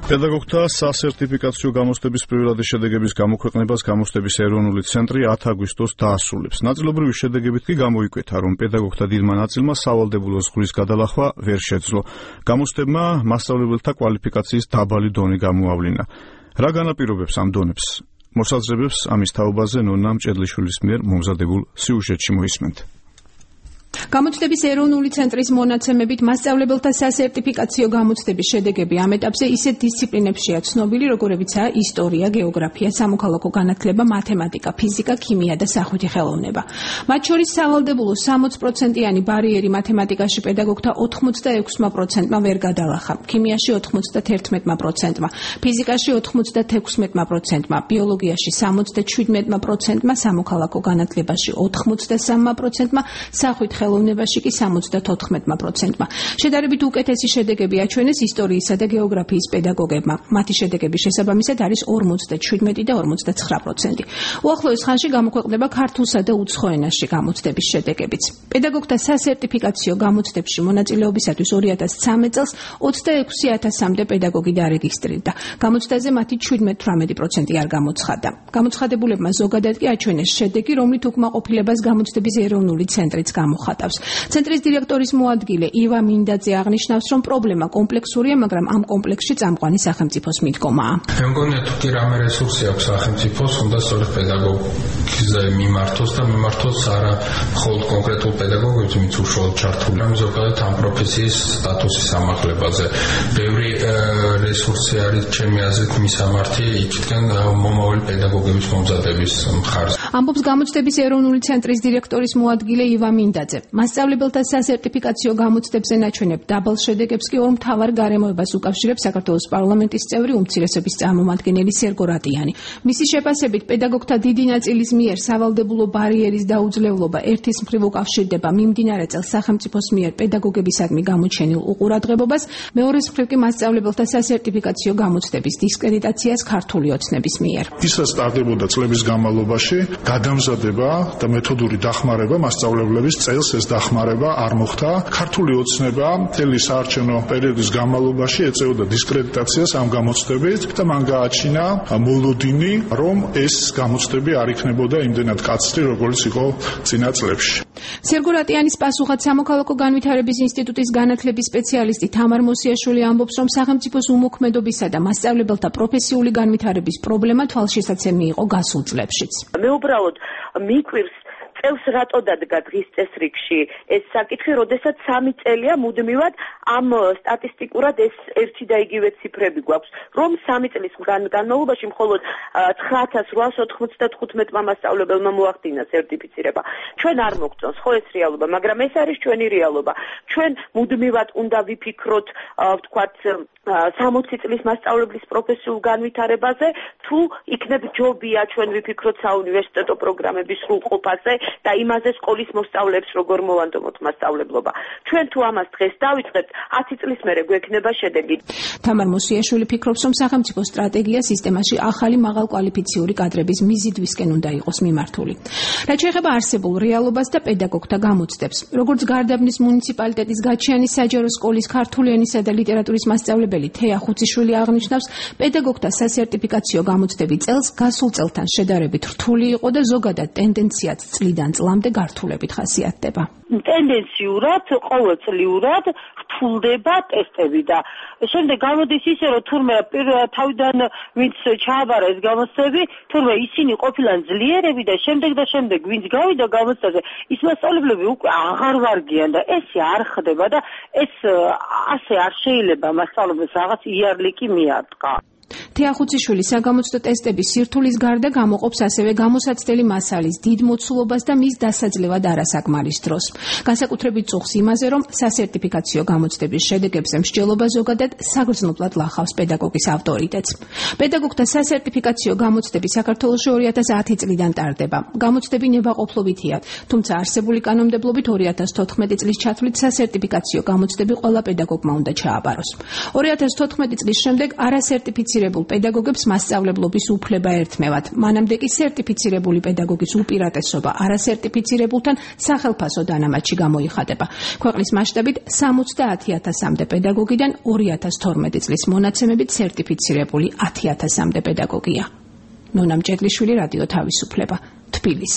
პედაგოგთა სასერტიფიკაციო გამოცდების პირველადი შედეგების გამოქვეყნებას გამოცდების ეროვნული ცენტრი 10 აგვისტოს დაასრულებს. ნაწილობრივი შედეგებით კი გამოიკვეთა, რომ პედაგოგთა დიდმა ნაწილმა სავალდებულო ზღვრის გადალახვა ვერ შეძლო. გამოცდებმა მასწავლებელთა კვალიფიკაციის დაბალი დონე გამოავლინა. რა განაპირობებს ამ დონებს? მოსაზრებებს ამის თაობაზე ნონა მჭედლიშვილის მიერ მომზადებულ სიუჟეტში მოისმენთ. გამოცდების ეროვნული ცენტრის მონაცემებით მასწავლებელთა სასერტიფიკაციო გამოცდების შედეგები ამ ეტაპზე ისეთ დისციპლინებშია ცნობილი, როგორებიცაა ისტორია, გეოგრაფია, სამოქალაქო განათლება, მათემატიკა, ფიზიკა, ქიმია და სახვითი ხელოვნება. მათ შორის სავალდებულო 60%-იანი ბარიერი მათემატიკაში პედაგოგთა 86%-მა ვერ გადალახა, ქიმიაში 91%-მა, ფიზიკაში 96%-მა, ბიოლოგიაში 77%-მა, სამოქალაქო განათლებაში 83%-მა, სახვითი ხელოვნებაში კი 74%-მა. შედარებით უკეთესი შედეგები აჩვენეს ისტორიისა და გეოგრაფიის პედაგოგებმა. მათი შედეგების შესაბამისად არის 47 და 49%. უახლოეს ხანში გამოქვეყნდება ქართულსა და უცხო ენაში გამოცდების შედეგებიც. პედაგოგთა სასერტიფიკაციო გამოცდებში მონაწილეობისათვის 2013 წელს 26,000-მდე პედაგოგი დარეგისტრირდა. გამოცდაზე მათი 17-18% არ გამოცხადდა. გამოცხადებულებმა ზოგადად კი აჩვენეს შედეგი, რომლით უკმაყოფილებას გამოცდების ეროვნული ცენტრიც გამოხატავს. ცენტრის დირექტორის მოადგილე ივა მინდაძე აღნიშნავს, რომ პრობლემა კომპლექსურია, მაგრამ ამ კომპლექსში წამყვანი სახელმწიფოს მიდგომაა. მე მგონია თუ კი რამე რესურსი აქვს სახელმწიფოს, უნდა სწორედ პედაგოგზე მიმართოს და მიმართოს არა მხოლოდ კონკრეტულ პედაგოგებს, ვინც უშუალოდ ჩართული ამ ზოგადად ამ პროფესიის სტატუსის ამაღლებაზე. ბევრი რესურსი არის ჩემი აზრით მისამართი იქიდან მომავალი პედაგოგების მომზადების მხარეს. ამბობს გამოცდების ეროვნული ცენტრის დირექტორის მოადგილე ივა მინდაძე. მასწავლებელთა სასერტიფიკაციო გამოცდებზე ნაჩვენებ დაბალ შედეგებს კი ორ მთავარ გარემოებას უკავშირებს საქართველოს პარლამენტის წევრი უმცირესობის წარმომადგენელი სერგო რატიანი. მისი შეფასებით პედაგოგთა დიდი ნაწილის მიერ სავალდებულო ბარიერის დაუძლევლობა ერთის მხრივ უკავშირდება მიმდინარე წელს სახელმწიფოს მიერ პედაგოგებისადმი გამოჩენილ უყურადღებობას, მეორეს მხრივ კი მასწავლებელთა სასერტიფიკაციო გამოცდების დისკრედიტაციას ქართული ოცნების მიერ. ისაც ტარდებოდა წლების განმავლობაში გადამზადება და მეთოდური დახმარება მასწავლებლების წელს ეს დახმარება არ მოხდა. ქართული ოცნება მთელი საარჩევნო პერიოდის განმავლობაში ეწეოდა დისკრედიტაციას ამ გამოცდებით და მან გააჩინა მოლოდინი, რომ ეს გამოცდები არ იქნებოდა იმდენად კაცრი, როგორც იყო წინა წლებში. სერგო რატიანის პასუხად სამოქალაქო განვითარების ინსტიტუტის განათლების სპეციალისტი თამარ მოსიაშვილი ამბობს, რომ სახელმწიფოს უმოქმედობისა და მასწავლებელთა პროფესიული განვითარების პრობლემა თვალშისაცემი იყო გასულ წლებშიც. მე უბრალოდ მიკვირს წელს რატო დადგა დღის წესრიგში ეს საკითხი, როდესაც 3 წელია მუდმივად ამ სტატისტიკურად ეს ერთი და იგივე ციფრები გვაქვს, რომ 3 წლის განმავლობაში მხოლოდ 9895 მასწავლებელმა მოახდინა სერტიფიცირება. ჩვენ არ მოგწონს ხო ეს რეალობა, მაგრამ ეს არის ჩვენი რეალობა. ჩვენ მუდმივად უნდა ვიფიქროთ, ვთქვათ, 60 წლის მასწავლებლის პროფესიულ განვითარებაზე, თუ იქნებ ჯობია ჩვენ ვიფიქროთ საუნივერსიტეტო პროგრამების სრულყოფაზე და იმაზე სკოლის მოსწავლეებს როგორ მოვანდომოთ მასწავლებლობა. ჩვენ თუ ამას დღეს დავიწყებთ, 10 წლის მერე გვექნება შედეგი. თამარ მოსიაშვილი ფიქრობს, რომ სახელმწიფო სტრატეგია სისტემაში ახალი მაღალკვალიფიციური კადრების მიზიდვისკენ უნდა იყოს მიმართული. რაც შეეხება არსებულ რეალობას და პედაგოგთა გამოცდებს, როგორც გარდაბნის მუნიციპალიტეტის გაჩიანი საჯარო სკოლის ქართული ენისა და ლიტერატურის მასწავლებელი თეა ხუციშვილი აღნიშნავს, პედაგოგთა სასერტიფიკაციო გამოცდები წელს გასულ წელთან შედარებით რთული იყო და ზოგადად ტენდენციაც წლიდან წლამდე გართულებით ხასიათდება. ტენდენციურად, ყოველწლიურად რთულდება ტესტები და შემდეგ გამოდის ისე, რომ თურმე თავიდან ვინც ჩააბარა ეს გამოცდები, თურმე ისინი ყოფილან ძლიერები და შემდეგ ვინც გავიდა გამოცდაზე, ის მასწავლებლები უკვე აღარ ვარგიან და ესე არ ხდება და ეს ასე არ შეიძლება მასწავლებლებს რაღაც იარლიკი მიარტყა. თეა ხუციშვილი საგამოცდო ტესტების სირთულის გარდა გამოყოფს ასევე გამოსაცდელი მასალის დიდ მოცულობას და მის დასაძლევად არასაკმარის დროს. განსაკუთრებით წუხს იმაზე, რომ სასერტიფიკაციო გამოცდების შედეგებზე მსჯელობა ზოგადად საგრძნობლად ლახავს პედაგოგის ავტორიტეტს. პედაგოგთა სასერტიფიკაციო გამოცდები საქართველოში 2010 წლიდან ტარდება. გამოცდები ნებაყოფლობითია, თუმცა არსებული კანონმდებლობით 2014 წლის ჩათვლით სასერტიფიკაციო გამოცდები ყველა პედაგოგმა უნდა ჩააბაროს. 2014 წლის შემდეგ არასერტიფიცირებულ პედაგოგებს მასწავლებლობის უფლება ერთმევად. მანამდე კი სერტიფიცირებული პედაგოგის უპირატესობა არასერტიფიცირებულთან სახელფასო დანამატში გამოიხატება. ქვეყნის მასშტაბით 70,000-მდე პედაგოგიდან 2012 წლის მონაცემებით სერტიფიცირებული 10,000-მდე პედაგოგია. ნონა მჭედლიშვილი, რადიო თავისუფლება, თბილისი.